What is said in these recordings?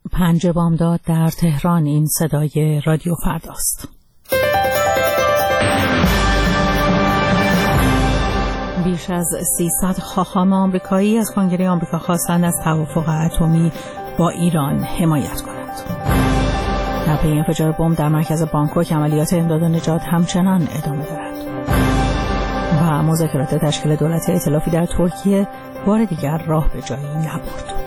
5 بامداد در تهران. این صدای رادیو فرداست. بیش از 300 خاخام آمریکایی از کنگره آمریکا خواستند از توافق اتمی با ایران حمایت کنند. در پی انفجار بمب در مرکز بانکوک عملیات امداد و نجات همچنان ادامه دارد و مذاکرات تشکیل دولت ائتلافی در ترکیه بار دیگر راه به جایی نبرد.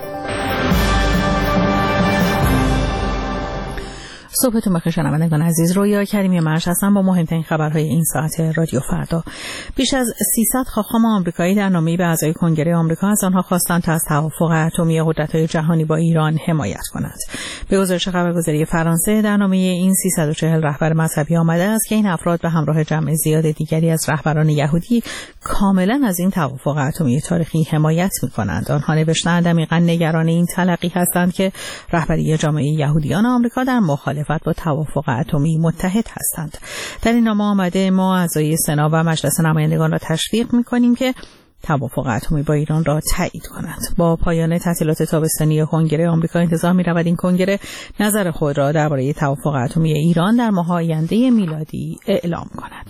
صبحتون بخیر شنوندگان عزیز. رویا کریمی مرش هستم با مهمترین خبرهای این ساعت رادیو فردا. بیش از 300 خاخام آمریکایی در نامه‌ای به اعضای کنگره آمریکا از آنها خواستند تا از توافق اتمی قدرت‌های جهانی با ایران حمایت کنند. به گزارش خبرگزاری فرانسه در نامه این 340 رهبر مذهبی آمده است که این افراد به همراه جمع زیاد دیگری از رهبران یهودی کاملا از این توافق اتمی تاریخی حمایت می‌کنند. آنها نوشتند عمیقاً نگران این تلقی هستند که رهبری جامعه یهودیان آمریکا در مخالفت با توافق اتمی متحد هستند. در این نامه آمده ما اعضای سنا و مجلس نمایندگان را تشویق می‌کنیم که توافق اتمی با ایران را تایید کنند. با پایان تعطیلات تابستانی کنگره آمریکا انتظار می‌رود این کنگره نظر خود را درباره توافق اتمی ایران در ماه آینده میلادی اعلام کند.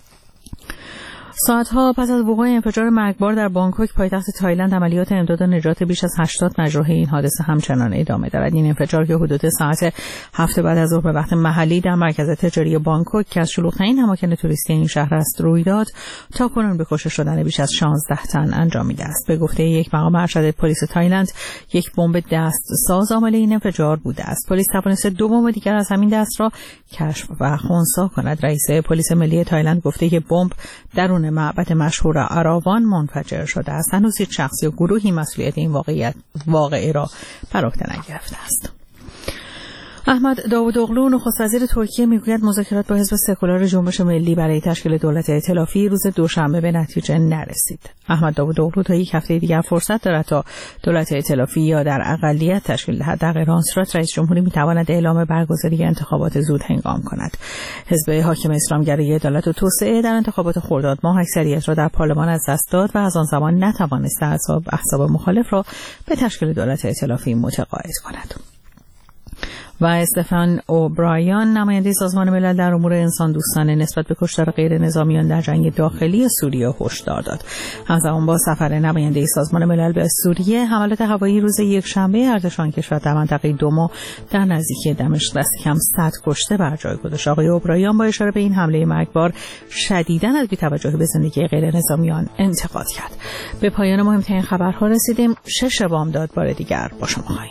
ساعتها پس از وقوع انفجار مرگبار در بانکوک پایتخت تایلند عملیات امداد و نجات بیش از 80 مجروح این حادثه همچنان ادامه دارد. این انفجار که حدود ساعت 7 بعد از ظهر به وقت محلی در مرکز تجاری بانکوک که از شلوغ‌ترین اماکن توریستی این شهر است روی داد، تاکنون به کشته شدن بیش از 16 تن انجامیده است. به گفته یک مقام ارشد پلیس تایلند، یک بمب دستساز عامل این انفجار بوده است. پلیس توانسته 2 بمب دیگر از همین دست را کشف و خنثی کند. رئیس پلیس ملی تایلند گفته که بمب درون معبد مشهور اراوان منفجر شده است. هنوز هیچ شخص یا گروهی مسئولیت این واقعه را بر عهده نگرفته است. احمد داوودوغلو نخست وزیر ترکیه میگوید مذاکرات با حزب سکولار جنبش ملی برای تشکیل دولت ائتلافی روز دوشنبه به نتیجه نرسید. احمد داوودوغلو تا یک هفته دیگر فرصت دارد تا دولت ائتلافی یا در اقلیت تشکیل دهد. در غیر آن صورت رئیس جمهوری میتواند اعلام برگزاری انتخابات زود هنگام کند. حزب حاکم اسلامگرای عدالت و توسعه در انتخابات خرداد ماه اکثریت را در پارلمان از دست داد و از آن زمان نتوانست احزاب مخالف را به تشکیل دولت ائتلافی متقاعد کند. و استفان اوبرایان نماینده سازمان ملل در امور انسان دوستانه نسبت به کشتار غیر نظامیان در جنگ داخلی سوریه هشدار داد. همزمان با سفر نماینده سازمان ملل به سوریه، حملات هوایی روز یکشنبه ارتش آن کشور در منطقه دوما در نزدیکی دمشق دست کم 100 کشته بر جای گذاشت. آقای اوبرایان با اشاره به این حمله مرگبار شدیداً از بی‌توجهی به زندگی غیر نظامیان انتقاد کرد. به پایان مهمترین خبرها رسیدیم. 6 بامداد بار دیگر با شما خواهیم.